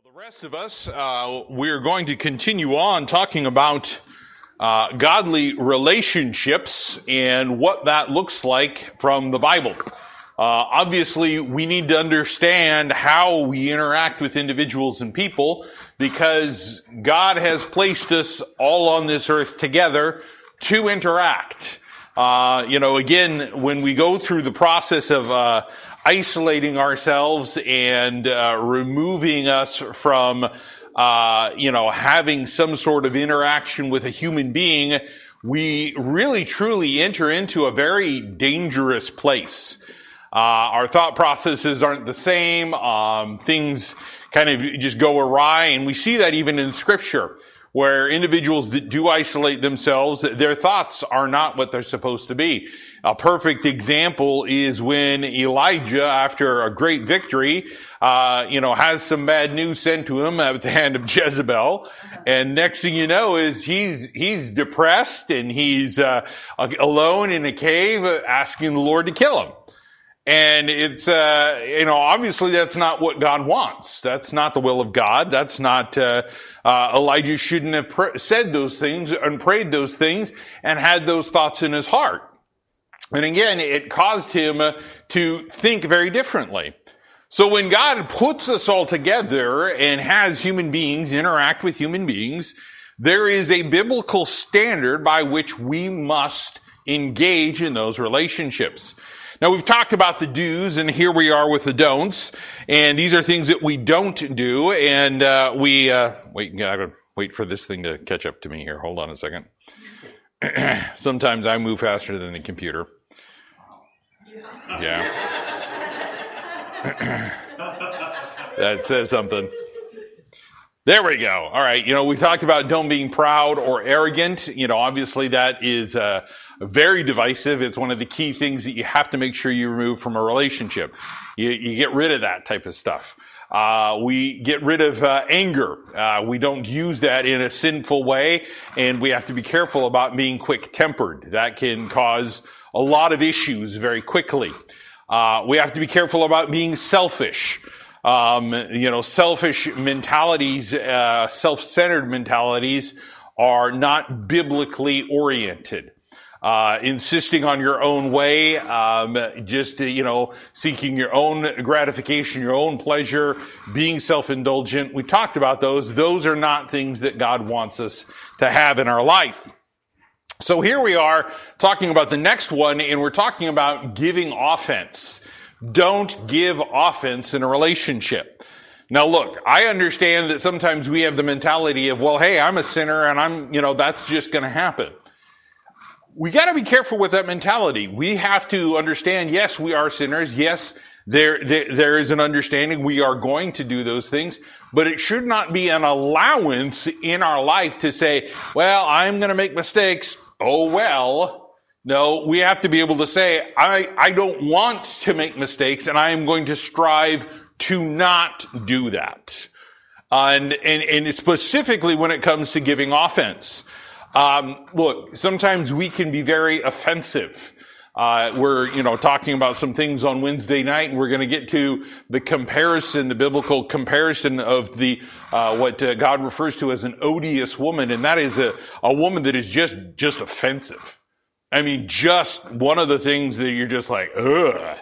The rest of us, we're going to continue on talking about godly relationships and what that looks like from the Bible. Obviously, we need to understand how we interact with individuals and people because God has placed us all on this earth together to interact. Again, when we go through the process of isolating ourselves and removing us from, having some sort of interaction with a human being, we really truly enter into a very dangerous place. Our thought processes aren't the same. Things kind of just go awry, and we see that even in Scripture, where individuals that do isolate themselves, their thoughts are not what they're supposed to be. A perfect example is when Elijah, after a great victory, has some bad news sent to him at the hand of Jezebel. And next thing you know is he's depressed and he's alone in a cave asking the Lord to kill him. And it's, obviously that's not what God wants. That's not the will of God. That's not, Elijah shouldn't have said those things and prayed those things and had those thoughts in his heart. And again, it caused him to think very differently. So when God puts us all together and has human beings interact with human beings, there is a biblical standard by which we must engage in those relationships. Now, we've talked about the do's, and here we are with the don'ts. And these are things that we don't do. And gotta wait for this thing to catch up to me here. Hold on a second. Sometimes I move faster than the computer. Yeah. That says something. There we go. All right. We talked about don't being proud or arrogant. Obviously that is very divisive. It's one of the key things that you have to make sure you remove from a relationship. You get rid of that type of stuff. We get rid of anger. We don't use that in a sinful way, and we have to be careful about being quick-tempered. That can cause a lot of issues very quickly. We have to be careful about being selfish. Selfish mentalities, self-centered mentalities are not biblically oriented. Insisting on your own way, seeking your own gratification, your own pleasure, being self-indulgent. We talked about those. Those are not things that God wants us to have in our life. So here we are talking about the next one, and we're talking about giving offense. Don't give offense in a relationship. Now look, I understand that sometimes we have the mentality of, well, hey, I'm a sinner and that's just going to happen. We got to be careful with that mentality. We have to understand, yes, we are sinners. Yes, there is an understanding we are going to do those things, but it should not be an allowance in our life to say, well, I'm going to make mistakes. Oh, well. No, we have to be able to say, I don't want to make mistakes, and I am going to strive to not do that. And specifically when it comes to giving offense. Look, sometimes we can be very offensive. We're, talking about some things on Wednesday night, and we're going to get to the comparison, the biblical comparison of the, what God refers to as an odious woman, and that is a woman that is just offensive. I mean, just one of the things that you're just like, ugh.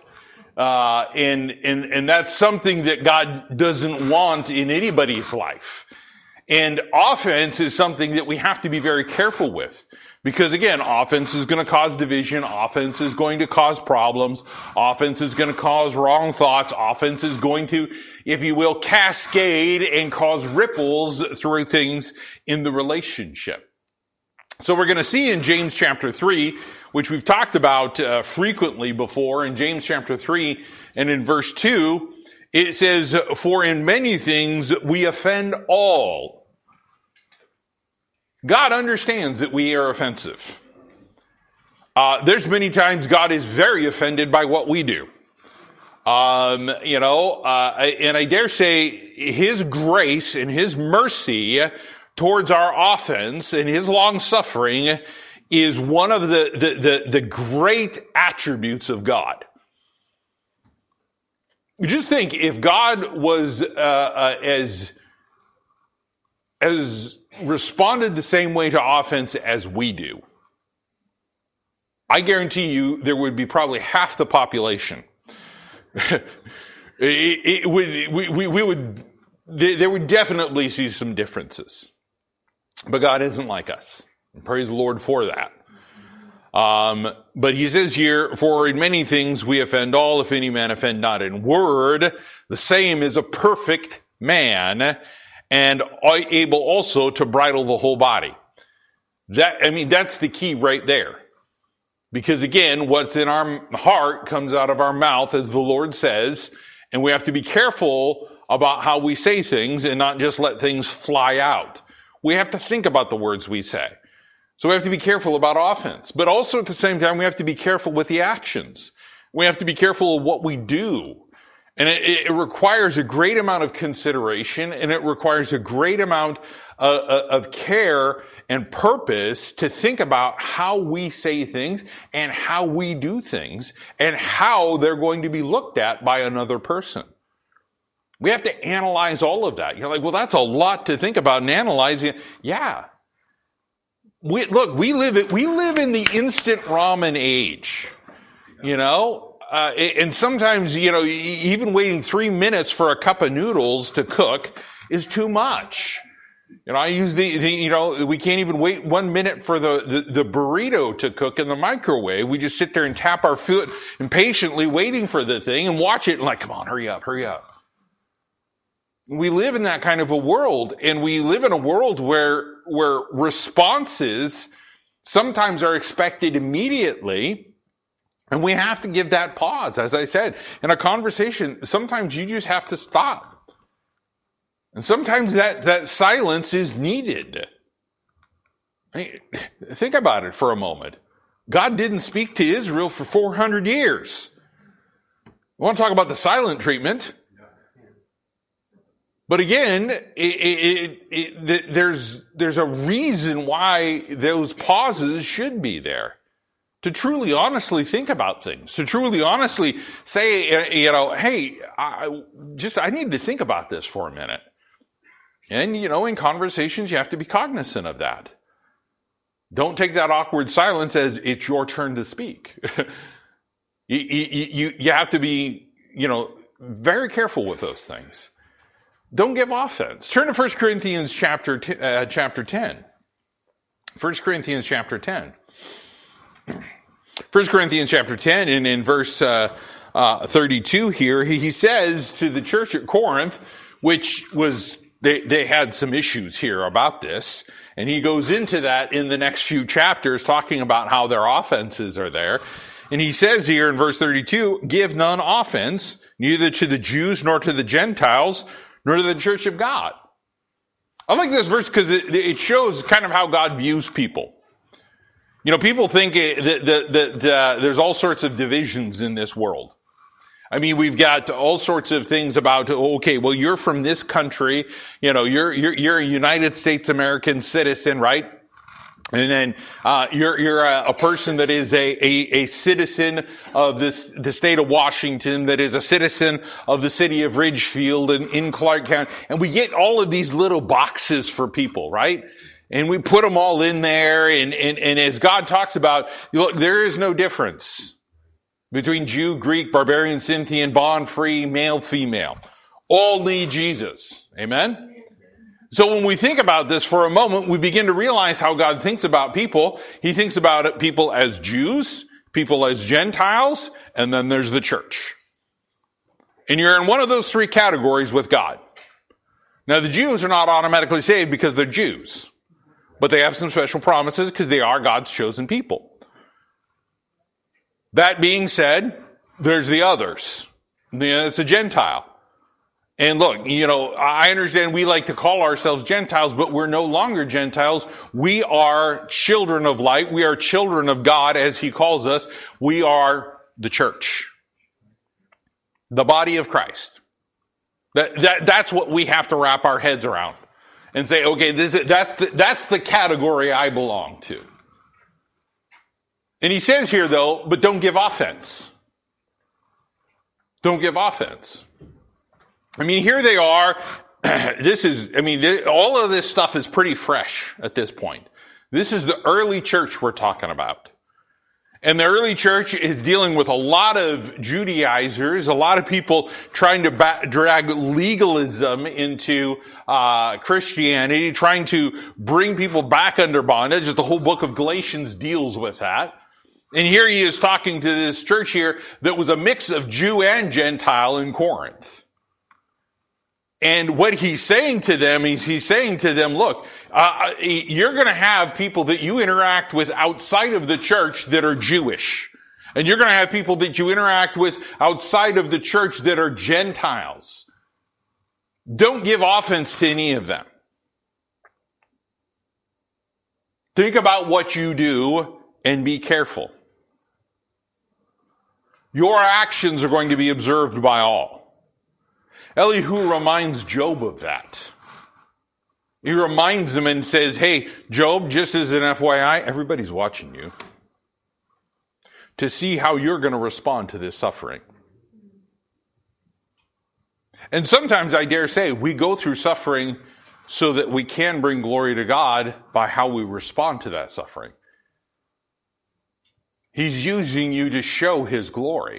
And that's something that God doesn't want in anybody's life. And offense is something that we have to be very careful with. Because again, offense is going to cause division. Offense is going to cause problems. Offense is going to cause wrong thoughts. Offense is going to, if you will, cascade and cause ripples through things in the relationship. So we're going to see in James chapter 3, which we've talked about frequently before, in James chapter 3 and in verse 2, it says, for in many things we offend all. God understands that we are offensive. There's many times God is very offended by what we do. And I dare say His grace and His mercy towards our offense and His long suffering is one of the great attributes of God. Just think, if God was as has responded the same way to offense as we do, I guarantee you there would be probably half the population. There would definitely see some differences. But God isn't like us. Praise the Lord for that. But he says here, for in many things we offend all, if any man offend not in word, the same is a perfect man, and able also to bridle the whole body. That's the key right there. Because again, what's in our heart comes out of our mouth, as the Lord says, and we have to be careful about how we say things and not just let things fly out. We have to think about the words we say. So we have to be careful about offense. But also at the same time, we have to be careful with the actions. We have to be careful of what we do. And it requires a great amount of consideration, and it requires a great amount of care and purpose to think about how we say things and how we do things and how they're going to be looked at by another person. We have to analyze all of that. You're like, well, that's a lot to think about and analyzing. Yeah. We live in the instant ramen age, and sometimes, even waiting 3 minutes for a cup of noodles to cook is too much. I use we can't even wait 1 minute for the burrito to cook in the microwave. We just sit there and tap our foot impatiently waiting for the thing and watch it and like, come on, hurry up. We live in that kind of a world, and we live in a world where responses sometimes are expected immediately, and we have to give that pause. As I said, in a conversation, sometimes you just have to stop. And sometimes that silence is needed. Think about it for a moment. God didn't speak to Israel for 400 years. We want to talk about the silent treatment. But again, there's a reason why those pauses should be there. To truly, honestly think about things. To truly, honestly say, hey, I need to think about this for a minute. And, in conversations, you have to be cognizant of that. Don't take that awkward silence as it's your turn to speak. You have to be, very careful with those things. Don't give offense. Turn to 1 Corinthians chapter 10. 1 Corinthians chapter 10. 1 Corinthians chapter 10, and in verse 32 here, he says to the church at Corinth, which was, they had some issues here about this, and he goes into that in the next few chapters, talking about how their offenses are there. And he says here in verse 32, give none offense, neither to the Jews nor to the Gentiles, nor to the church of God. I like this verse because it shows kind of how God views people. People think that there's all sorts of divisions in this world. We've got all sorts of things about, okay, well, you're from this country, you're a United States American citizen, right? And then you're a person that is a citizen of the state of Washington, that is a citizen of the city of Ridgefield and in Clark County. And we get all of these little boxes for people, right? And we put them all in there. And as God talks about, look, there is no difference between Jew, Greek, barbarian, Scythian, bond, free, male, female. All need Jesus. Amen? So when we think about this for a moment, we begin to realize how God thinks about people. He thinks about people as Jews, people as Gentiles, and then there's the church. And you're in one of those three categories with God. Now, the Jews are not automatically saved because they're Jews, but they have some special promises because they are God's chosen people. That being said, there's the others. It's a Gentile. And look, I understand we like to call ourselves Gentiles, but we're no longer Gentiles. We are children of light. We are children of God, as he calls us. We are the church, the body of Christ. That's what we have to wrap our heads around and say, okay, that's the category I belong to. And he says here, though, but don't give offense. Don't give offense. Here they are. all of this stuff is pretty fresh at this point. This is the early church we're talking about. And the early church is dealing with a lot of Judaizers, a lot of people trying to drag legalism into Christianity, trying to bring people back under bondage. The whole book of Galatians deals with that. And here he is talking to this church here that was a mix of Jew and Gentile in Corinth. And what he's saying to them is he's saying to them, look, you're going to have people that you interact with outside of the church that are Jewish. And you're going to have people that you interact with outside of the church that are Gentiles. Don't give offense to any of them. Think about what you do and be careful. Your actions are going to be observed by all. Elihu reminds Job of that. He reminds him and says, hey, Job, just as an FYI, everybody's watching you to see how you're going to respond to this suffering. And sometimes, I dare say, we go through suffering so that we can bring glory to God by how we respond to that suffering. He's using you to show His glory.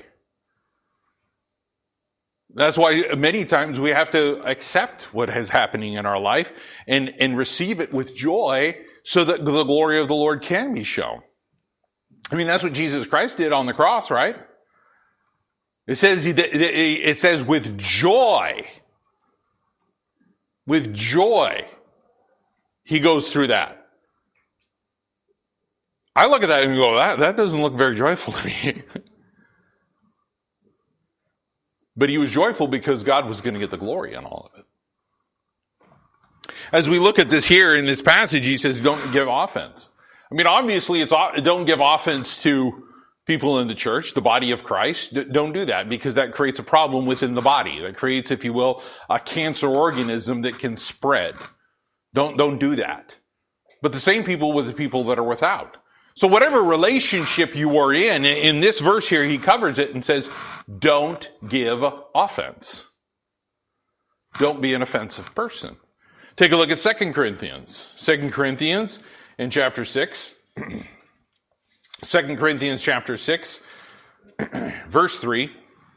That's why many times we have to accept what is happening in our life and receive it with joy so that the glory of the Lord can be shown. I mean, that's what Jesus Christ did on the cross, right? It says with joy. With joy, He goes through that. I look at that and go, that doesn't look very joyful to me. But He was joyful because God was going to get the glory in all of it. As we look at this here in this passage, he says, don't give offense. I mean, obviously, don't give offense to people in the church, the body of Christ. Don't do that because that creates a problem within the body. That creates, if you will, a cancer organism that can spread. Don't do that. But the same people with the people that are without. So whatever relationship you are in this verse here, he covers it and says, don't give offense. Don't be an offensive person. Take a look at 2 Corinthians. 2 Corinthians in chapter 6. 2 Corinthians chapter 6, verse 3.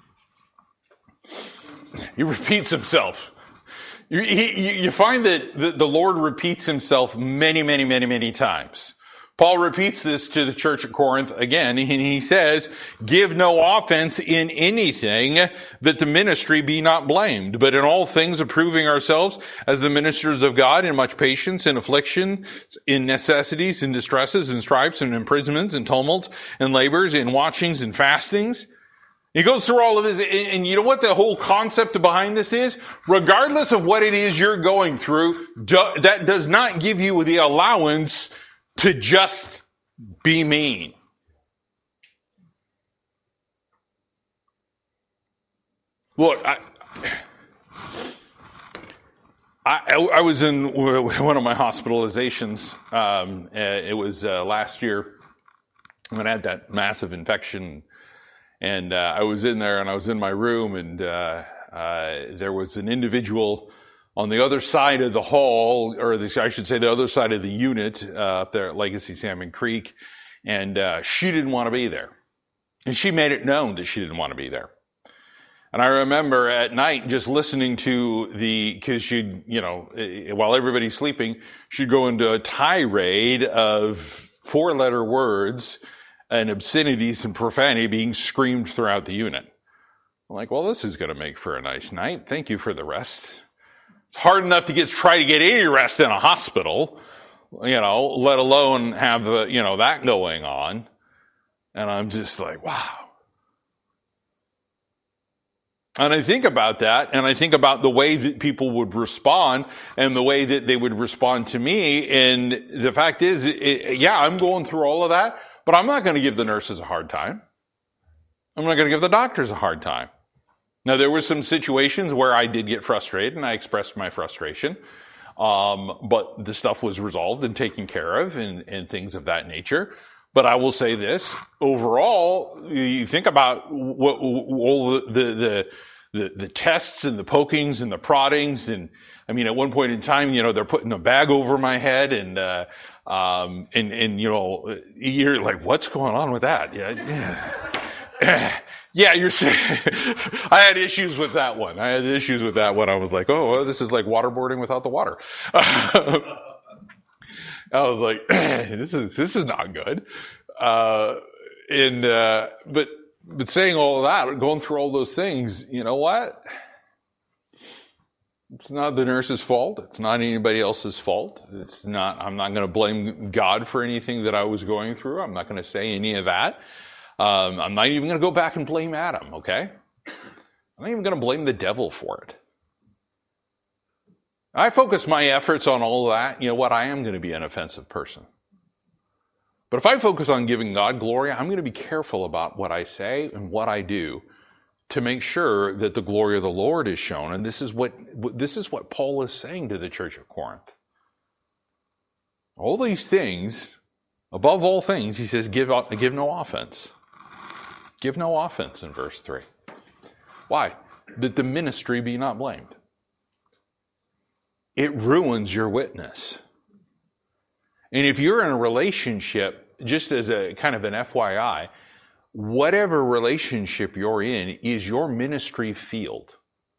He repeats himself. You find that the Lord repeats himself many times. Paul repeats this to the church at Corinth again, and he says, give no offense in anything, that the ministry be not blamed, but in all things approving ourselves as the ministers of God in much patience, in affliction, in necessities, in distresses, in stripes, and imprisonments, in tumults, and labors, in watchings, and fastings. He goes through all of this, and you know what the whole concept behind this is? Regardless of what it is you're going through, that does not give you the allowance to just be mean. Look, I was in one of my hospitalizations. It was last year when I had that massive infection. And I was in there, and I was in my room, and there was an individual on the other side of the hall, or I should say the other side of the unit up there at Legacy Salmon Creek, and she didn't want to be there. And she made it known that she didn't want to be there. And I remember at night just listening to because she'd, while everybody's sleeping, she'd go into a tirade of 4-letter words and obscenities and profanity being screamed throughout the unit. I'm like, well, this is going to make for a nice night. Thank you for the rest. It's hard enough to try to get any rest in a hospital, let alone have that going on. And I'm just like, wow. And I think about that, and I think about the way that people would respond and the way that they would respond to me. And the fact is, I'm going through all of that, but I'm not going to give the nurses a hard time. I'm not going to give the doctors a hard time. Now, there were some situations where I did get frustrated, and I expressed my frustration. But the stuff was resolved and taken care of and things of that nature. But I will say this, overall, you think about what all the the tests and the pokings and the proddings. And I mean, at one point in time, they're putting a bag over my head and you're like, what's going on with that? Yeah, you're saying, I had issues with that one. I was like, oh, well, this is like waterboarding without the water. I was like, this is not good. But saying all of that, going through all those things, you know what? It's not the nurse's fault. It's not anybody else's fault. I'm not going to blame God for anything that I was going through. I'm not going to say any of that. I'm not even going to go back and blame Adam, okay? I'm not even going to blame the devil for it. I focus my efforts on all of that. You know what? I am going to be an offensive person. But if I focus on giving God glory, I'm going to be careful about what I say and what I do to make sure that the glory of the Lord is shown. And this is what Paul is saying to the church of Corinth. All these things, above all things, he says, give no offense. Give no offense in verse 3. Why? That the ministry be not blamed. It ruins your witness. And if you're in a relationship, just as a kind of an FYI, whatever relationship you're in is your ministry field.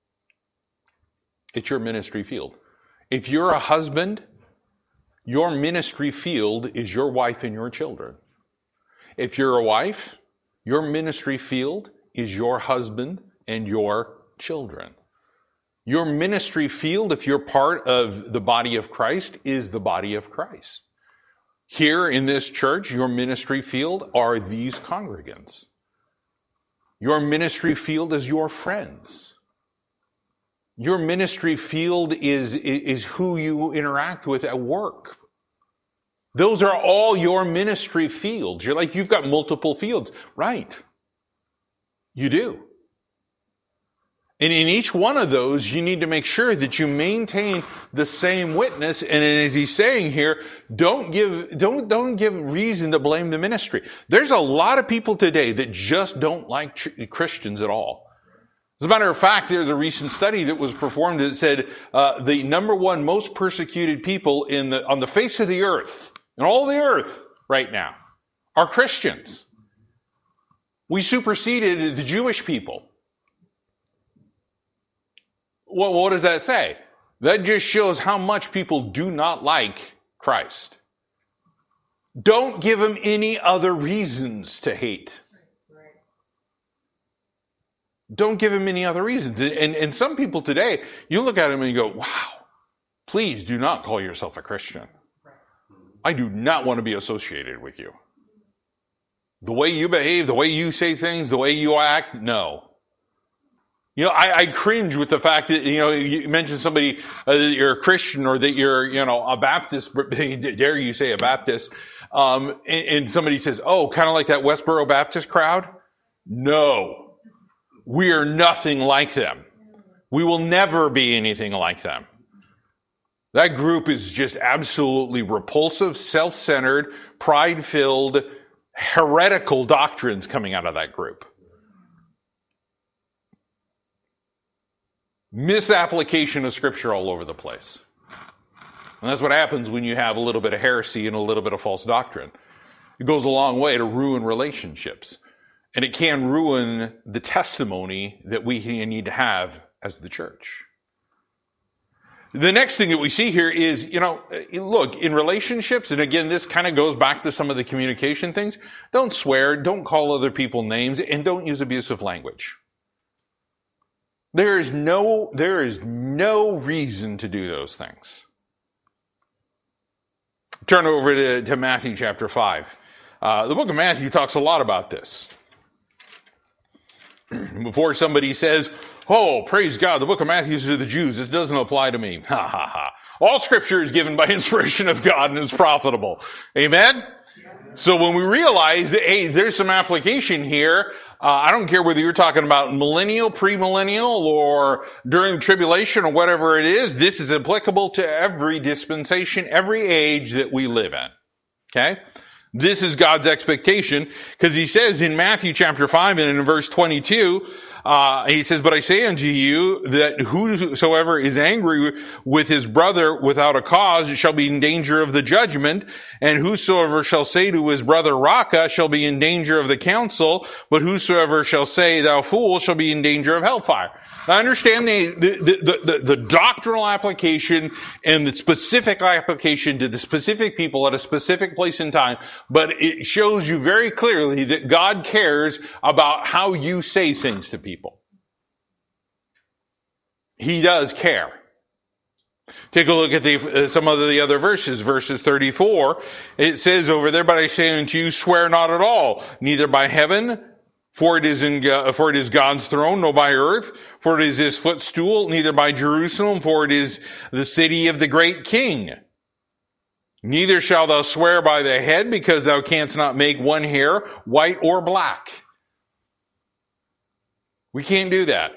It's your ministry field. If you're a husband, your ministry field is your wife and your children. If you're a wife, your ministry field is your husband and your children. Your ministry field, if you're part of the body of Christ, is the body of Christ. Here in this church, your ministry field are these congregants. Your ministry field is your friends. Your ministry field is who you interact with at work. Those are all your ministry fields. You're like, you've got multiple fields. Right. You do. And in each one of those, you need to make sure that you maintain the same witness. And as he's saying here, don't give reason to blame the ministry. There's a lot of people today that just don't like Christians at all. As a matter of fact, there's a recent study that was performed that said the number one most persecuted people on the face of the earth, in all the earth right now, are Christians. We superseded the Jewish people. Well, what does that say? That just shows how much people do not like Christ. Don't give them any other reasons to hate. Don't give them any other reasons. And some people today, you look at them and you go, wow, please do not call yourself a Christian. I do not want to be associated with you. The way you behave, the way you say things, the way you act, no. I cringe with the fact that, you mentioned somebody that you're a Christian or that you're, a Baptist, dare you say a Baptist, and somebody says, oh, kind of like that Westboro Baptist crowd? No. We are nothing like them. We will never be anything like them. That group is just absolutely repulsive, self-centered, pride-filled, heretical doctrines coming out of that group. Misapplication of Scripture all over the place. And that's what happens when you have a little bit of heresy and a little bit of false doctrine. It goes a long way to ruin relationships. And it can ruin the testimony that we need to have as the church. The next thing that we see here is, look, in relationships, and again, this kind of goes back to some of the communication things, don't swear, don't call other people names, and don't use abusive language. There is no reason to do those things. Turn over to Matthew chapter 5. The book of Matthew talks a lot about this. Before somebody says, oh, praise God, the book of Matthew is to the Jews. This doesn't apply to me. Ha, ha, ha. All Scripture is given by inspiration of God and is profitable. Amen? So when we realize that, hey, there's some application here, I don't care whether you're talking about millennial, premillennial, or during the tribulation or whatever it is, this is applicable to every dispensation, every age that we live in. Okay? This is God's expectation, because he says in Matthew chapter 5 and in verse 22, He says, but I say unto you that whosoever is angry with his brother without a cause shall be in danger of the judgment, and whosoever shall say to his brother Raca shall be in danger of the council, but whosoever shall say thou fool shall be in danger of hellfire. I understand the doctrinal application and the specific application to the specific people at a specific place in time, but it shows you very clearly that God cares about how you say things to people. He does care. Take a look at some of the other verses. Verses 34, it says over there, but I say unto you, swear not at all, neither by heaven, for it is God's throne, nor by earth, for it is his footstool, neither by Jerusalem, for it is the city of the great king. Neither shalt thou swear by the head, because thou canst not make one hair white or black. We can't do that.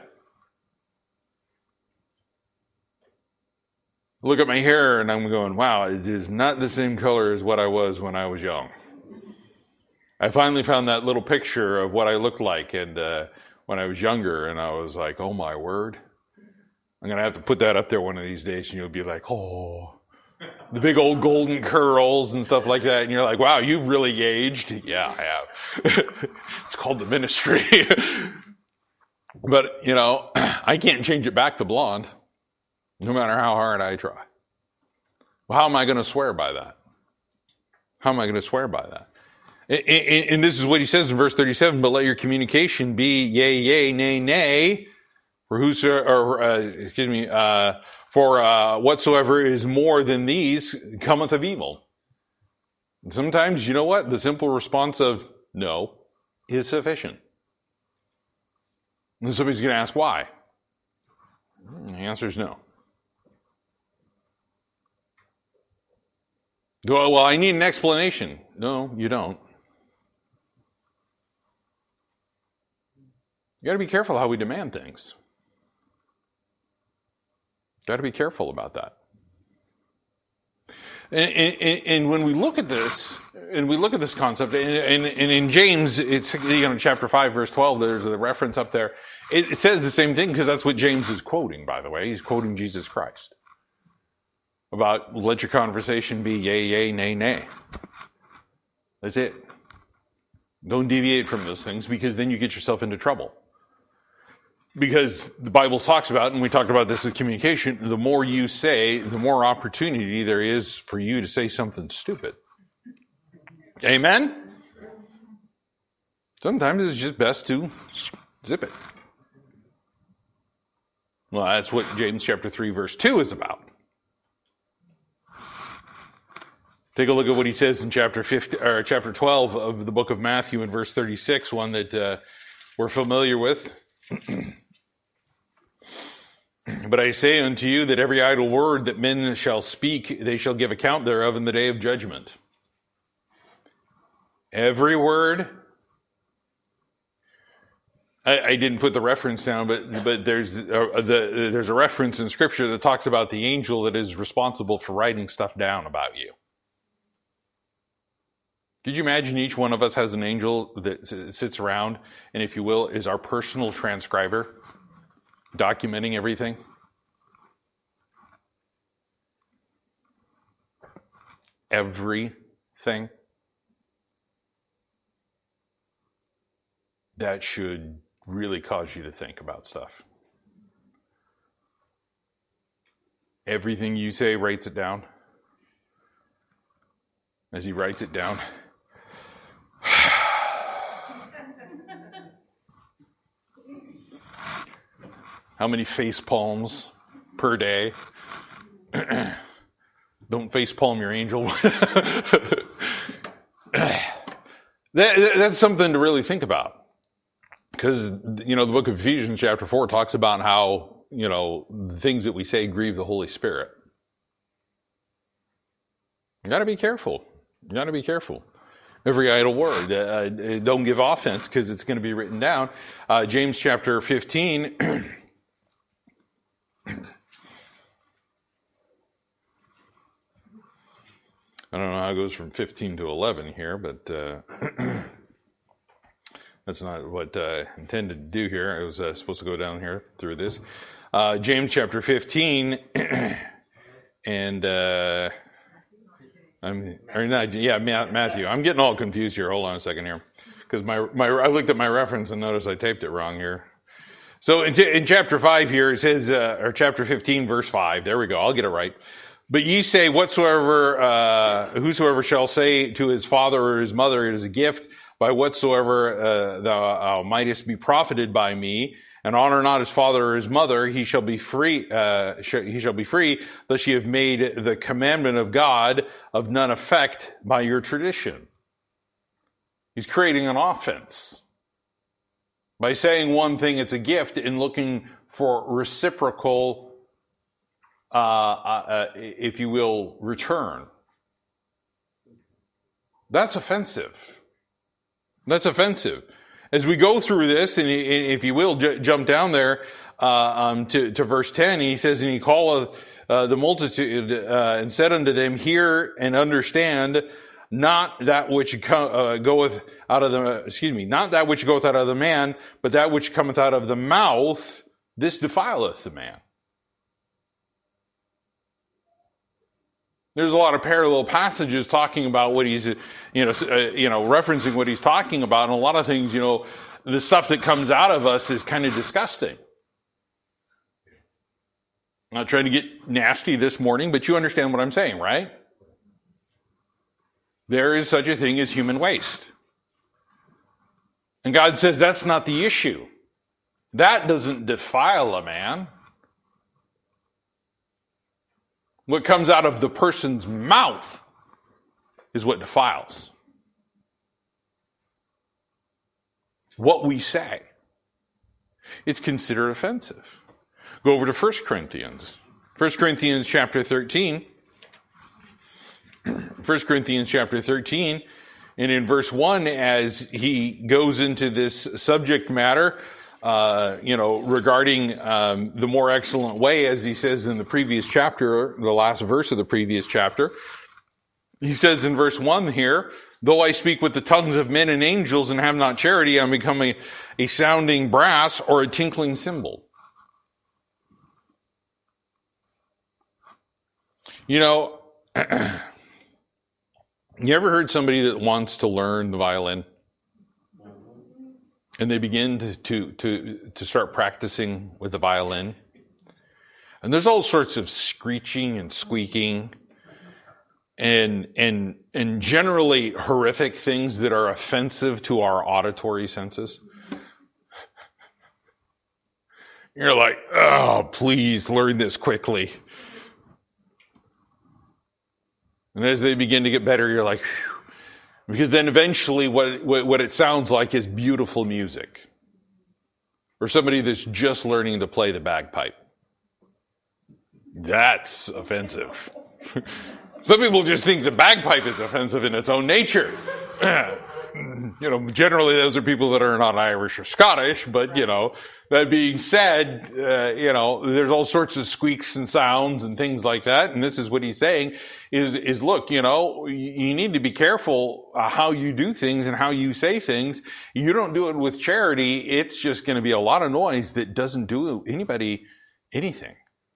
Look at my hair and I'm going, wow, it is not the same color as what I was when I was young. I finally found that little picture of what I looked like and when I was younger, and I was like, oh my word. I'm going to have to put that up there one of these days, and you'll be like, oh, the big old golden curls and stuff like that. And you're like, wow, you've really aged. Yeah, I have. It's called the ministry. But, I can't change it back to blonde, no matter how hard I try. Well, how am I going to swear by that? How am I going to swear by that? And this is what he says in verse 37, but let your communication be yea, yea, nay, nay, for whatsoever is more than these cometh of evil. And sometimes, you know what? The simple response of no is sufficient. And somebody's going to ask why. The answer is no. Well, I need an explanation. No, you don't. You got to be careful how we demand things. Got to be careful about that. And when we look at this, and we look at this concept, and in James, it's chapter 5, verse 12. There's a reference up there. It says the same thing because that's what James is quoting. By the way, he's quoting Jesus Christ about let your conversation be yea, yea, nay, nay. That's it. Don't deviate from those things because then you get yourself into trouble. Because the Bible talks about, and we talked about this with communication, the more you say, the more opportunity there is for you to say something stupid. Amen? Sometimes it's just best to zip it. Well, that's what James chapter 3, verse 2 is about. Take a look at what he says in chapter 12 of the book of Matthew in verse 36, one that we're familiar with. But I say unto you that every idle word that men shall speak, they shall give account thereof in the day of judgment. Every word. I didn't put the reference down, but there's a reference in Scripture that talks about the angel that is responsible for writing stuff down about you. Could you imagine each one of us has an angel that sits around and, if you will, is our personal transcriber, documenting everything? Everything. That should really cause you to think about stuff. Everything you say, writes it down. As he writes it down, how many face palms per day? Don't face palm your angel. That's something to really think about. Because, the book of Ephesians chapter 4 talks about how, the things that we say grieve the Holy Spirit. You got to be careful. You got to be careful. Every idle word. Don't give offense because it's going to be written down. James chapter 15. I don't know how it goes from 15 to 11 here, but That's not what I intended to do here. I was supposed to go down here through this. James chapter 15, and Matthew. I'm getting all confused here. Hold on a second here, because I looked at my reference and noticed I taped it wrong here. So in chapter 5 here, it says, or chapter 15, verse 5. There we go. I'll get it right. But ye say, whosoever shall say to his father or his mother, it is a gift, by whatsoever thou mightest be profited by me, and honor not his father or his mother, he shall be free. He shall be free, thus ye have made the commandment of God of none effect by your tradition. He's creating an offense by saying one thing, it's a gift, and looking for reciprocal, if you will, return. That's offensive. That's offensive. As we go through this, and if you will, jump down there to verse 10, he says, and he calleth the multitude and said unto them, hear and understand, not that which goeth out of the man, but that which cometh out of the mouth, this defileth the man. There's a lot of parallel passages talking about what he's, referencing what he's talking about, and a lot of things, the stuff that comes out of us is kind of disgusting. I'm not trying to get nasty this morning, but you understand what I'm saying, right? There is such a thing as human waste. And God says that's not the issue. That doesn't defile a man. What comes out of the person's mouth is what defiles. What we say. It's considered offensive. Go over to 1 Corinthians. 1 Corinthians chapter 13. 1 Corinthians chapter 13. And in verse 1, as he goes into this subject matter, regarding the more excellent way, as he says in the previous chapter, the last verse of the previous chapter. He says in verse 1 here, though I speak with the tongues of men and angels and have not charity, I become a sounding brass or a tinkling cymbal. You ever heard somebody that wants to learn the violin? And they begin to start practicing with the violin. And there's all sorts of screeching and squeaking and generally horrific things that are offensive to our auditory senses. You're like, oh, please learn this quickly. And as they begin to get better, you're like, phew. Because then eventually what it sounds like is beautiful music. Or somebody that's just learning to play the bagpipe. That's offensive. Some people just think the bagpipe is offensive in its own nature. Generally those are people that are not Irish or Scottish, but, that being said, there's all sorts of squeaks and sounds and things like that. And this is what he's saying is look, you need to be careful how you do things and how you say things. You don't do it with charity. It's just going to be a lot of noise that doesn't do anybody anything.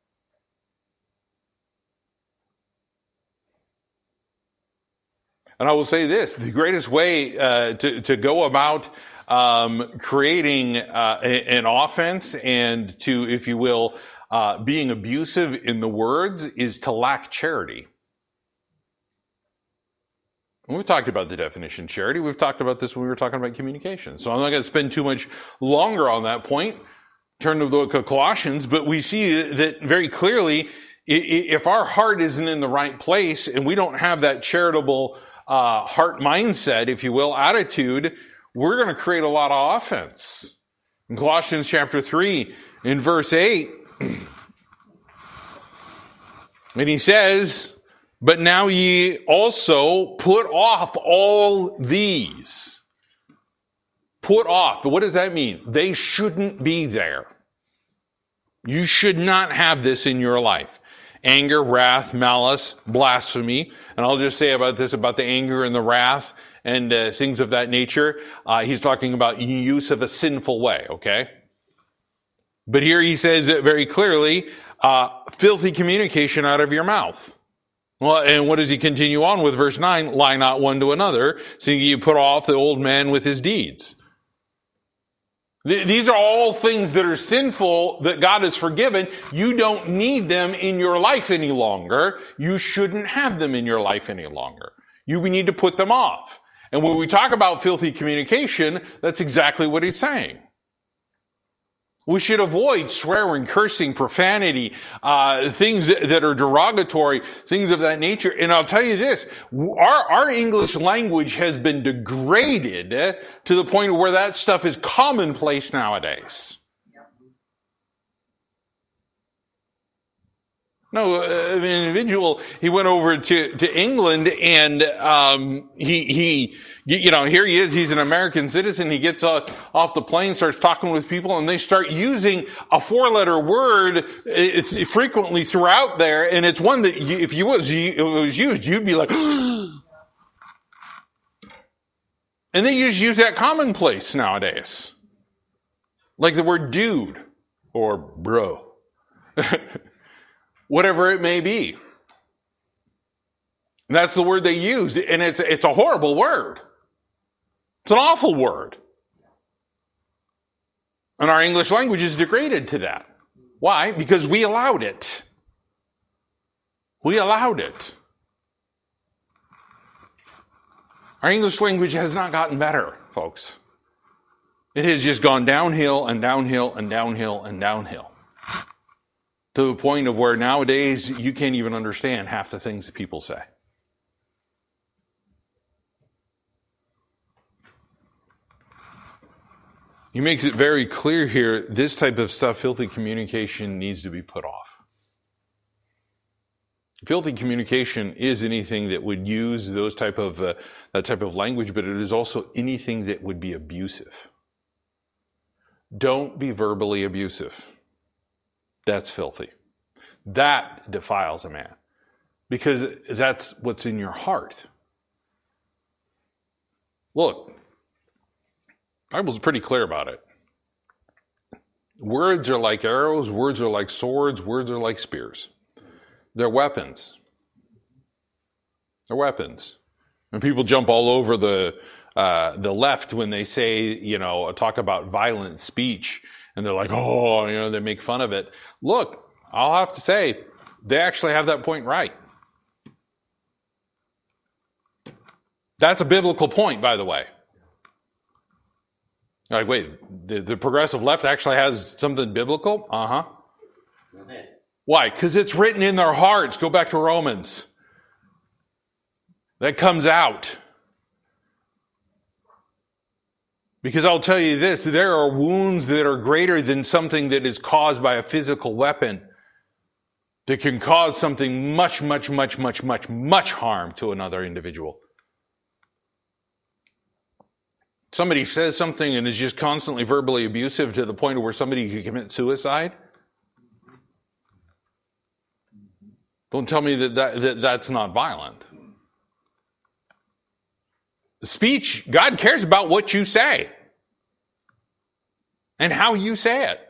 And I will say this, the greatest way to go about creating an offense and to, if you will, being abusive in the words is to lack charity. And we've talked about the definition of charity. We've talked about this when we were talking about communication. So I'm not going to spend too much longer on that point. Turn to the book of Colossians, but we see that very clearly, if our heart isn't in the right place and we don't have that charitable heart mindset, if you will, attitude, we're going to create a lot of offense. In Colossians chapter 3, in verse 8, and he says, but now ye also put off all these. Put off. What does that mean? They shouldn't be there. You should not have this in your life. Anger, wrath, malice, blasphemy. And I'll just say about the anger and the wrath and things of that nature. He's talking about use of a sinful way, okay? But here he says it very clearly, filthy communication out of your mouth. Well, and what does he continue on with? Verse 9, lie not one to another, seeing you put off the old man with his deeds. These are all things that are sinful that God has forgiven. You don't need them in your life any longer. You shouldn't have them in your life any longer. We need to put them off. And when we talk about filthy communication, that's exactly what he's saying. We should avoid swearing, cursing, profanity, things that are derogatory, things of that nature. And I'll tell you this, our English language has been degraded to the point where that stuff is commonplace nowadays. No, an individual, he went over to England and here he is, he's an American citizen, he gets off the plane, starts talking with people, and they start using a 4-letter word frequently throughout there, and it's one that if it was used, you'd be like, and they just use that commonplace nowadays. Like the word dude, or bro. Whatever it may be. And that's the word they use, and it's a horrible word. It's an awful word. And our English language is degraded to that. Why? Because we allowed it. We allowed it. Our English language has not gotten better, folks. It has just gone downhill and downhill and downhill and downhill. To the point of where nowadays you can't even understand half the things that people say. He makes it very clear here, this type of stuff, filthy communication, needs to be put off. Filthy communication is anything that would use that type of language, but it is also anything that would be abusive. Don't be verbally abusive. That's filthy. That defiles a man. Because that's what's in your heart. Look, the Bible's pretty clear about it. Words are like arrows, words are like swords, words are like spears. They're weapons. They're weapons. And people jump all over the left when they say, talk about violent speech. And they're like, they make fun of it. Look, I'll have to say, they actually have that point right. That's a biblical point, by the way. Like, wait, the progressive left actually has something biblical? Uh-huh. Why? Because it's written in their hearts. Go back to Romans. That comes out. Because I'll tell you this, there are wounds that are greater than something that is caused by a physical weapon that can cause something much, much, much, much, much, much harm to another individual. Somebody says something and is just constantly verbally abusive to the point where somebody could commit suicide. Don't tell me that's not violent. Speech, God cares about what you say and how you say it.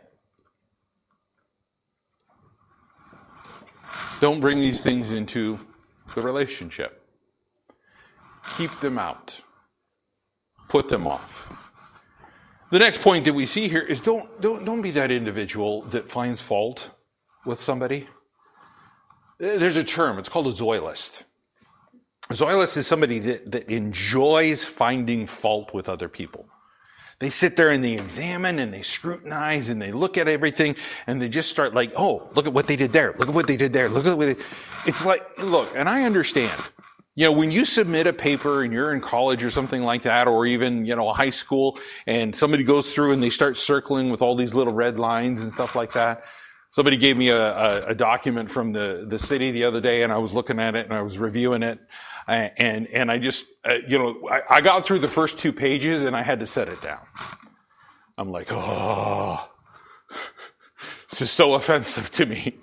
Don't bring these things into the relationship. Keep them out. Put them off. The next point that we see here is don't be that individual that finds fault with somebody. There's a term, it's called a zoilist. A zoilist is somebody that enjoys finding fault with other people. They sit there and they examine and they scrutinize and they look at everything and they just start like, oh, look at what they did there. Look at what they did there. Look at what they... It's like, look, and I understand. When you submit a paper and you're in college or something like that, or even, high school, and somebody goes through and they start circling with all these little red lines and stuff like that. Somebody gave me a document from the city the other day and I was looking at it and I was reviewing it. And I just, I got through the first 2 pages and I had to set it down. I'm like, oh, this is so offensive to me.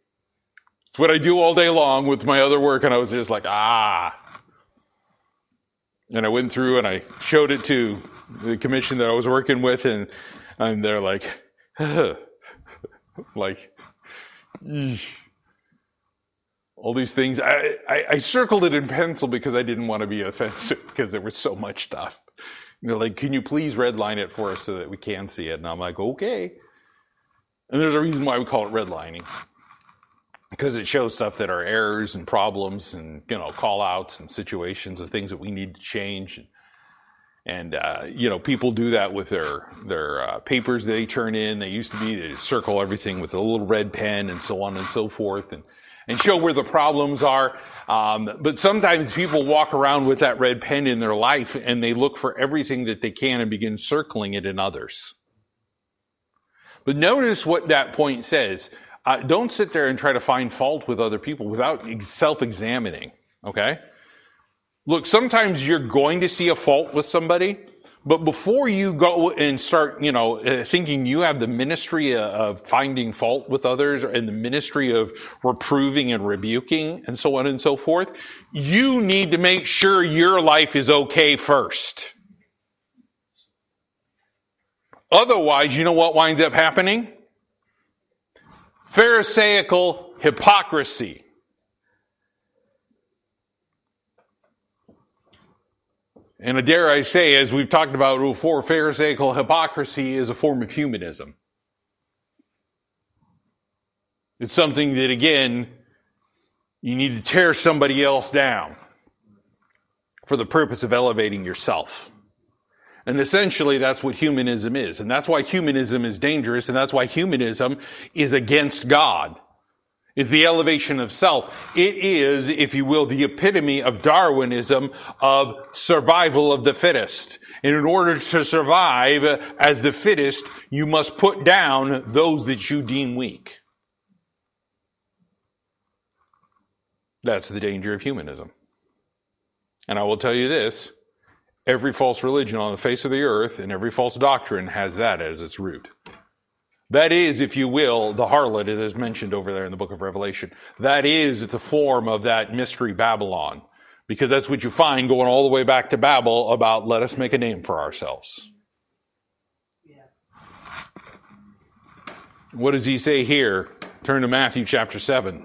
It's what I do all day long with my other work, and I was just like, And I went through and I showed it to the commission that I was working with, and they're like, like, eesh. All these things. I circled it in pencil because I didn't want to be offensive because there was so much stuff. Like, can you please redline it for us so that we can see it? And I'm like, okay. And there's a reason why we call it redlining. Because it shows stuff that are errors and problems and, call outs and situations of things that we need to change. And people do that with their papers they turn in. They used to they circle everything with a little red pen and so on and so forth and show where the problems are. But sometimes people walk around with that red pen in their life and they look for everything that they can and begin circling it in others. But notice what that point says. Don't sit there and try to find fault with other people without self-examining, okay? Look, sometimes you're going to see a fault with somebody, but before you go and start, thinking you have the ministry of finding fault with others and the ministry of reproving and rebuking and so on and so forth, you need to make sure your life is okay first. Otherwise, you know what winds up happening? Pharisaical hypocrisy. And dare I say, as we've talked about before, Pharisaical hypocrisy is a form of humanism. It's something that, again, you need to tear somebody else down for the purpose of elevating yourself. And essentially, that's what humanism is. And that's why humanism is dangerous, and that's why humanism is against God. It's the elevation of self. It is, if you will, the epitome of Darwinism, of survival of the fittest. And in order to survive as the fittest, you must put down those that you deem weak. That's the danger of humanism. And I will tell you this. Every false religion on the face of the earth and every false doctrine has that as its root. That is, if you will, the harlot that is mentioned over there in the book of Revelation. That is the form of that mystery Babylon. Because that's what you find going all the way back to Babel about let us make a name for ourselves. Yeah. What does he say here? Turn to Matthew chapter 7.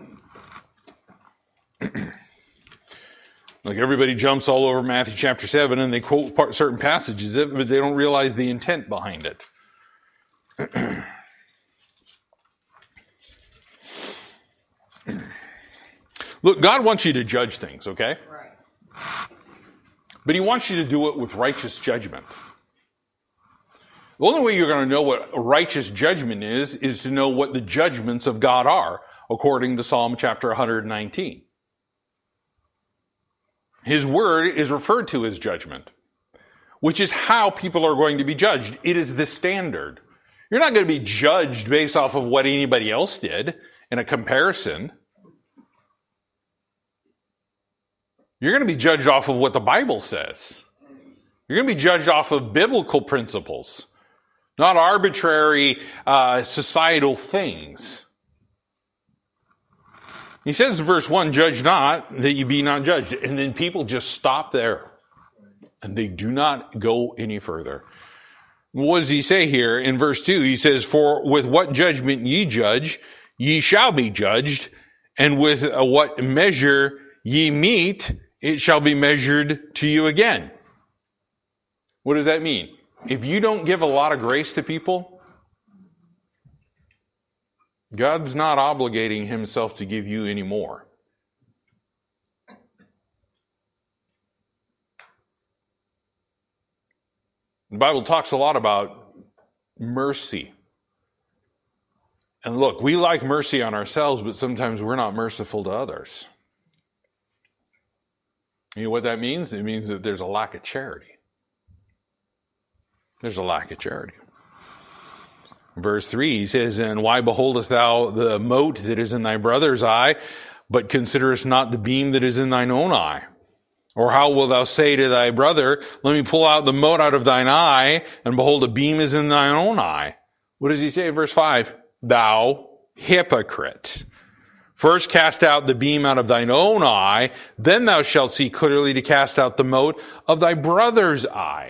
Like everybody jumps all over Matthew chapter 7 and they quote certain passages, but they don't realize the intent behind it. Look, God wants you to judge things, okay? Right. But he wants you to do it with righteous judgment. The only way you're going to know what righteous judgment is to know what the judgments of God are, according to Psalm chapter 119. His word is referred to as judgment, which is how people are going to be judged. It is the standard. You're not going to be judged based off of what anybody else did in a comparison. You're going to be judged off of what the Bible says. You're going to be judged off of biblical principles, not arbitrary societal things. He says in verse 1, judge not that you be not judged. And then people just stop there. And they do not go any further. What does he say here in verse 2? He says, for with what judgment ye judge, ye shall be judged. And with what measure ye mete, it shall be measured to you again. What does that mean? If you don't give a lot of grace to people, God's not obligating himself to give you any more. The Bible talks a lot about mercy. And look, we like mercy on ourselves, but sometimes we're not merciful to others. You know what that means? It means that there's a lack of charity. There's a lack of charity. Verse 3, he says, and why beholdest thou the mote that is in thy brother's eye, but considerest not the beam that is in thine own eye? Or how wilt thou say to thy brother, let me pull out the mote out of thine eye, and behold, a beam is in thine own eye? What does he say in verse 5? Thou hypocrite. First cast out the beam out of thine own eye, then thou shalt see clearly to cast out the mote of thy brother's eye.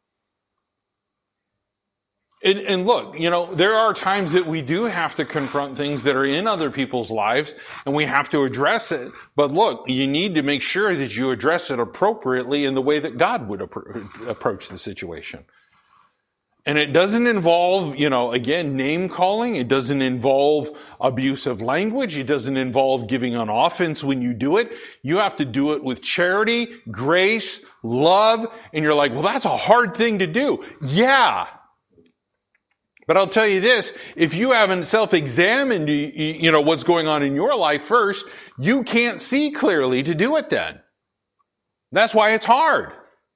And look, there are times that we do have to confront things that are in other people's lives, and we have to address it. But look, you need to make sure that you address it appropriately in the way that God would approach the situation. And it doesn't involve, again, name calling. It doesn't involve abusive language. It doesn't involve giving on offense when you do it. You have to do it with charity, grace, love. And you're like, well, that's a hard thing to do. Yeah. But I'll tell you this, if you haven't self-examined, what's going on in your life first, you can't see clearly to do it then. That's why it's hard.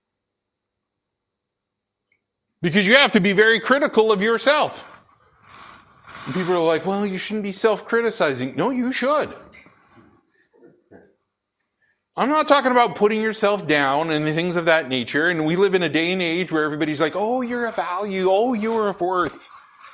Because you have to be very critical of yourself. And people are like, well, you shouldn't be self-criticizing. No, you should. I'm not talking about putting yourself down and things of that nature. And we live in a day and age where everybody's like, oh, you're a value. Oh, you're of worth.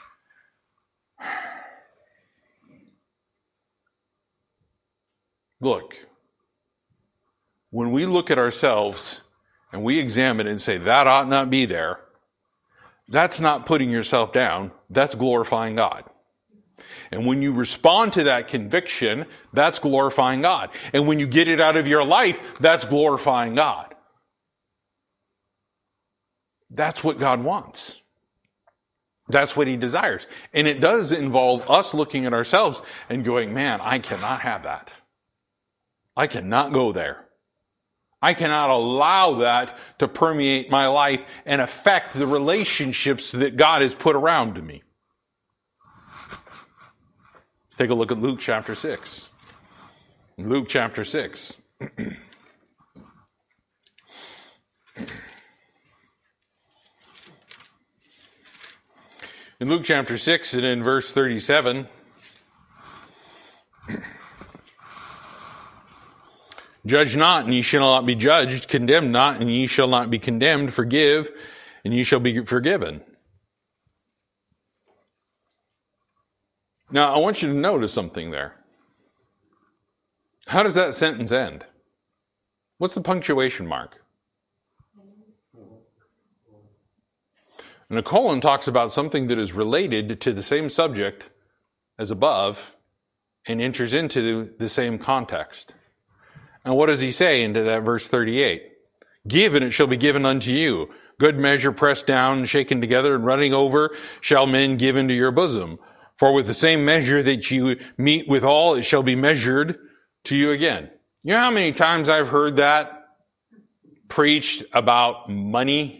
Look, when we look at ourselves and we examine it and say, that ought not be there, that's not putting yourself down. That's glorifying God. And when you respond to that conviction, that's glorifying God. And when you get it out of your life, that's glorifying God. That's what God wants. That's what He desires. And it does involve us looking at ourselves and going, man, I cannot have that. I cannot go there. I cannot allow that to permeate my life and affect the relationships that God has put around me. Take a look at Luke chapter 6. Luke chapter 6. In Luke chapter 6 and in verse 37, judge not, and ye shall not be judged. Condemn not, and ye shall not be condemned. Forgive, and ye shall be forgiven. Now, I want you to notice something there. How does that sentence end? What's the punctuation mark? And a colon talks about something that is related to the same subject as above and enters into the same context. And what does he say into that verse 38? Give, and it shall be given unto you. Good measure, pressed down, and shaken together, and running over, shall men give into your bosom. For with the same measure that you meet withal, it shall be measured to you again. You know how many times I've heard that preached about money?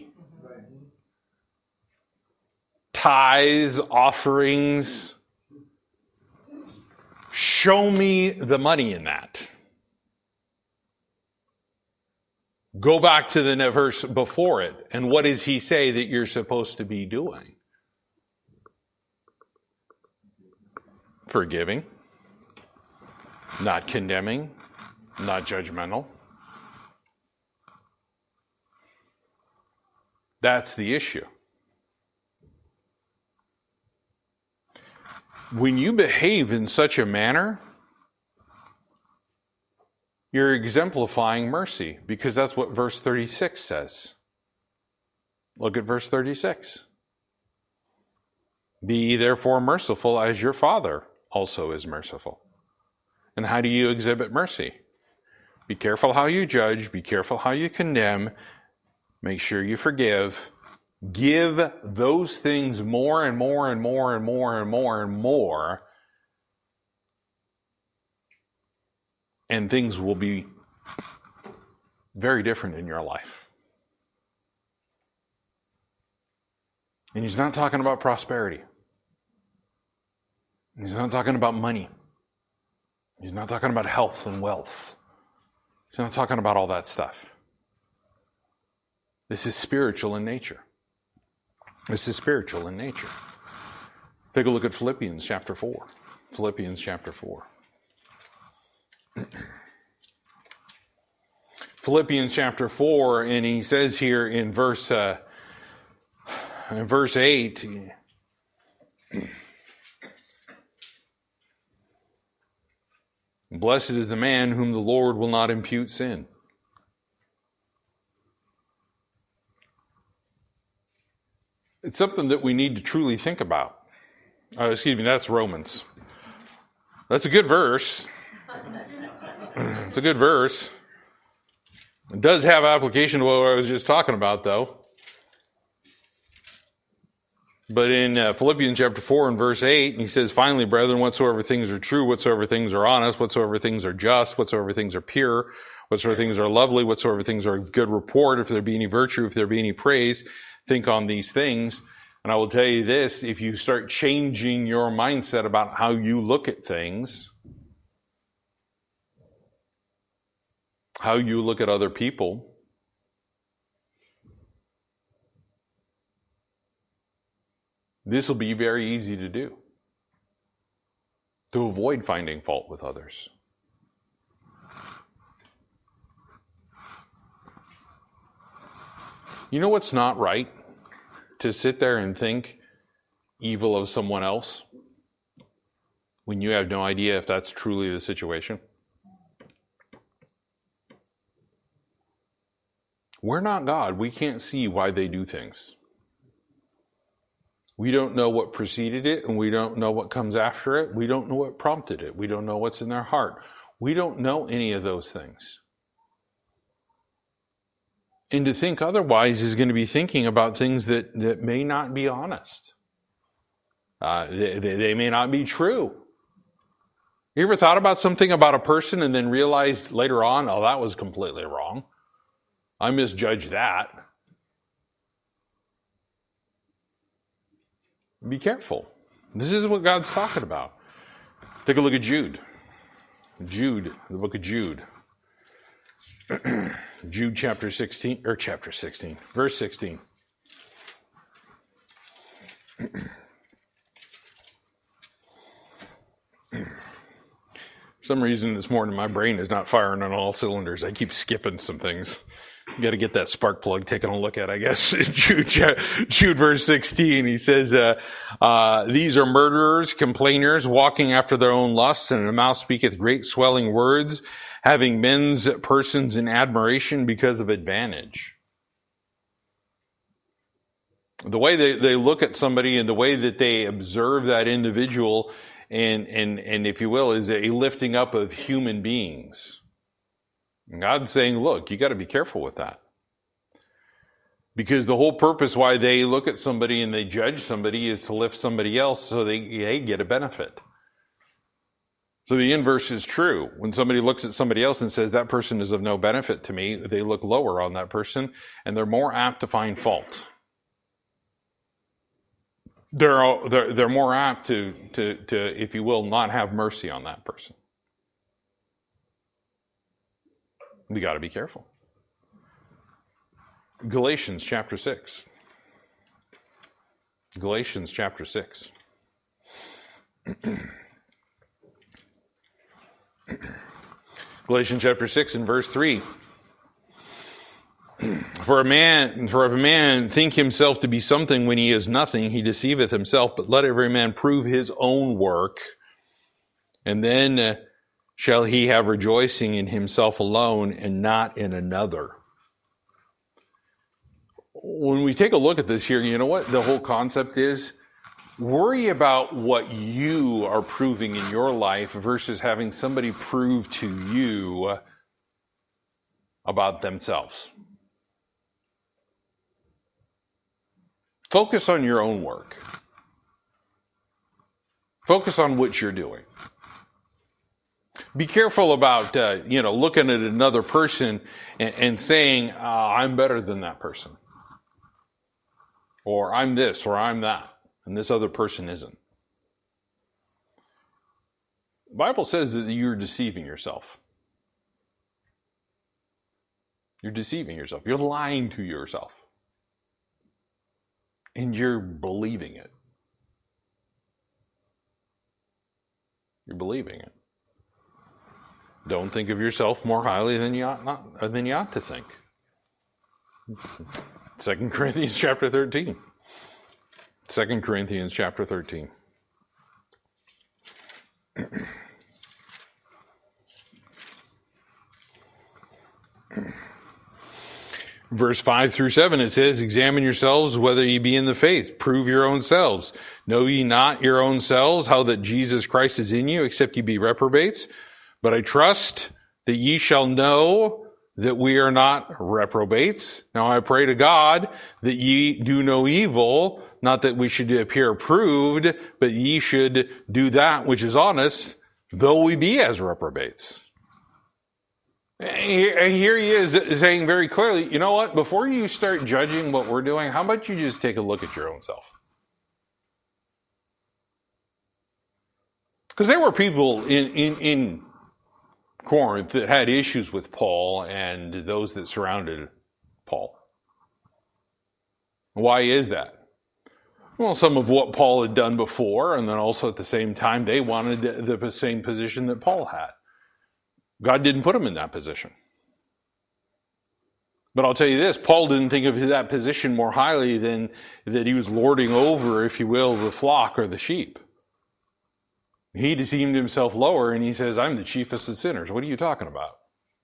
Tithes, offerings. Show me the money in that. Go back to the verse before it. And what does he say that you're supposed to be doing? Forgiving. Not condemning. Not judgmental. That's the issue. When you behave in such a manner, you're exemplifying mercy, because that's what verse 36 says. Look at verse 36. Be ye therefore merciful as your Father also is merciful. And how do you exhibit mercy? Be careful how you judge. Be careful how you condemn. Make sure you forgive. Give those things more and more and more and more and more and more. And things will be very different in your life. And he's not talking about prosperity. He's not talking about money. He's not talking about health and wealth. He's not talking about all that stuff. This is spiritual in nature. This is spiritual in nature. Take a look at Philippians chapter 4. Philippians chapter 4. Philippians chapter 4, and he says here in verse 8, Blessed is the man whom the Lord will not impute sin. It's something that we need to truly think about. That's Romans. That's a good verse. It's a good verse. It does have application to what I was just talking about, though. But in Philippians chapter 4 and verse 8, he says, finally, brethren, whatsoever things are true, whatsoever things are honest, whatsoever things are just, whatsoever things are pure, whatsoever things are lovely, whatsoever things are of good report, if there be any virtue, if there be any praise, think on these things. And I will tell you this, if you start changing your mindset about how you look at things, how you look at other people, this will be very easy to do, to avoid finding fault with others. You know what's not right? To sit there and think evil of someone else when you have no idea if that's truly the situation. We're not God. We can't see why they do things. We don't know what preceded it, and we don't know what comes after it. We don't know what prompted it. We don't know what's in their heart. We don't know any of those things. And to think otherwise is going to be thinking about things that may not be honest. They may not be true. You ever thought about something about a person and then realized later on, oh, that was completely wrong. I misjudged that. Be careful. This is what God's talking about. Take a look at Jude. Jude, the book of Jude. Jude chapter 16, verse 16. For some reason this morning my brain is not firing on all cylinders. I keep skipping some things. Got to get that spark plug taken a look at, I guess. Jude verse 16, he says, these are murderers, complainers, walking after their own lusts, and their mouth speaketh great swelling words, having men's persons in admiration because of advantage. The way they look at somebody and the way that they observe that individual and if you will, is a lifting up of human beings. And God's saying, look, you got to be careful with that. Because the whole purpose why they look at somebody and they judge somebody is to lift somebody else so they get a benefit. So the inverse is true. When somebody looks at somebody else and says, that person is of no benefit to me, they look lower on that person, and they're more apt to find fault. They're more apt to, if you will, not have mercy on that person. We got to be careful. Galatians chapter 6. Galatians chapter 6. Galatians chapter 6 and verse 3. For if a man think himself to be something when he is nothing, he deceiveth himself, but let every man prove his own work, and then shall he have rejoicing in himself alone and not in another. When we take a look at this here, you know what the whole concept is? Worry about what you are proving in your life versus having somebody prove to you about themselves. Focus on your own work. Focus on what you're doing. Be careful about, looking at another person and saying, I'm better than that person. Or I'm this, or I'm that, and this other person isn't. The Bible says that you're deceiving yourself. You're deceiving yourself. You're lying to yourself. And you're believing it. You're believing it. Don't think of yourself more highly than you ought to think. 2 Corinthians chapter 13. 2 Corinthians chapter 13. Verse 5 through 7, it says, examine yourselves whether ye be in the faith. Prove your own selves. Know ye not your own selves how that Jesus Christ is in you, except ye be reprobates? But I trust that ye shall know that we are not reprobates. Now I pray to God that ye do no evil, not that we should appear approved, but ye should do that which is honest, though we be as reprobates. And here he is saying very clearly, you know what? Before you start judging what we're doing, how about you just take a look at your own self? Because there were people in Corinth that had issues with Paul and those that surrounded Paul. Why is that? Well, some of what Paul had done before, and then also at the same time, they wanted the same position that Paul had. God didn't put him in that position. But I'll tell you this, Paul didn't think of that position more highly than that he was lording over, if you will, the flock or the sheep. He deemed himself lower, and he says, I'm the chiefest of sinners. What are you talking about?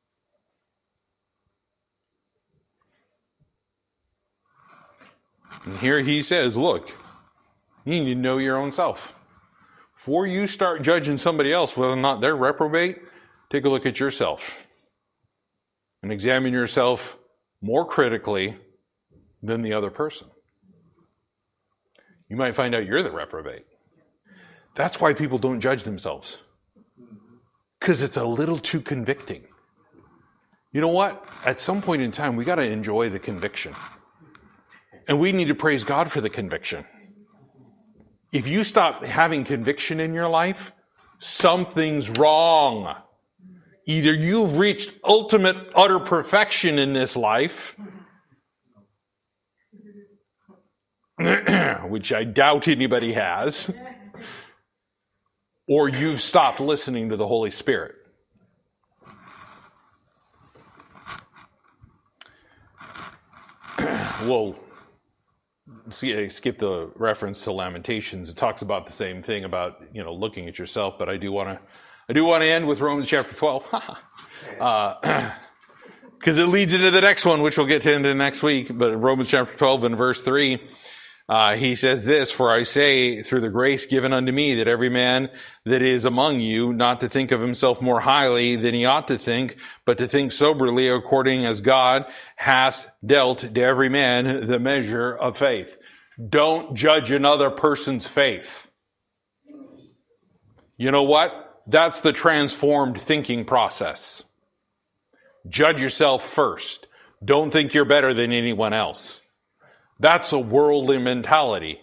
And here he says, look, you need to know your own self. Before you start judging somebody else, whether or not they're reprobate, take a look at yourself and examine yourself more critically than the other person. You might find out you're the reprobate. That's why people don't judge themselves. Because it's a little too convicting. You know what? At some point in time, we got to enjoy the conviction. And we need to praise God for the conviction. If you stop having conviction in your life, something's wrong. Either you've reached ultimate, utter perfection in this life, which I doubt anybody has, or you've stopped listening to the Holy Spirit. We'll skip the reference to Lamentations. It talks about the same thing about, looking at yourself, but I do want to end with Romans chapter 12. Because it leads into the next one, which we'll get to into next week. But in Romans chapter 12 and verse 3, he says this, for I say through the grace given unto me that every man that is among you not to think of himself more highly than he ought to think, but to think soberly according as God hath dealt to every man the measure of faith. Don't judge another person's faith. You know what? That's the transformed thinking process. Judge yourself first. Don't think you're better than anyone else. That's a worldly mentality.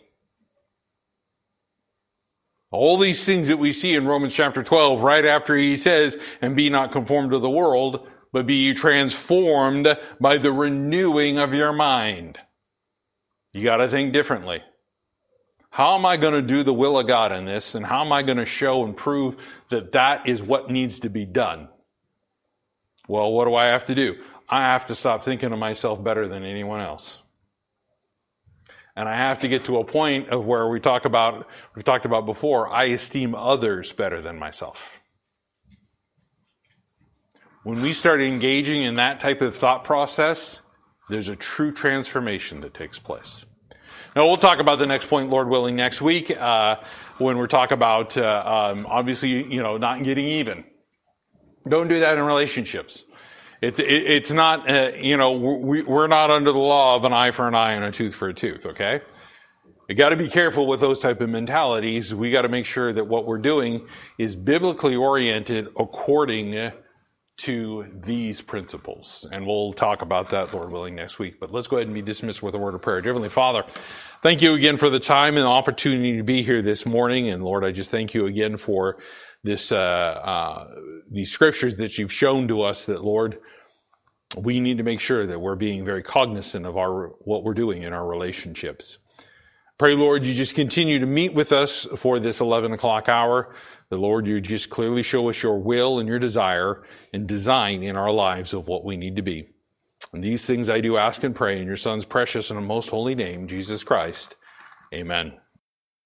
All these things that we see in Romans chapter 12, right after he says, and be not conformed to the world, but be ye transformed by the renewing of your mind. You got to think differently. How am I going to do the will of God in this? And how am I going to show and prove that that is what needs to be done? Well, what do I have to do? I have to stop thinking of myself better than anyone else. And I have to get to a point of where we've talked about before, I esteem others better than myself. When we start engaging in that type of thought process, there's a true transformation that takes place. Now, we'll talk about the next point, Lord willing, next week, when we're talking about, obviously, not getting even. Don't do that in relationships. It's not, we're not under the law of an eye for an eye and a tooth for a tooth, okay? You got to be careful with those type of mentalities. We got to make sure that what we're doing is biblically oriented according to these principles. And we'll talk about that, Lord willing, next week. But let's go ahead and be dismissed with a word of prayer. Dear Heavenly Father, thank you again for the time and the opportunity to be here this morning. And Lord, I just thank you again for this, these scriptures that you've shown to us that, Lord, we need to make sure that we're being very cognizant of what we're doing in our relationships. Pray, Lord, you just continue to meet with us for this 11 o'clock hour. The Lord, you just clearly show us your will and your desire and design in our lives of what we need to be. And these things I do ask and pray in your Son's precious and most holy name, Jesus Christ. Amen.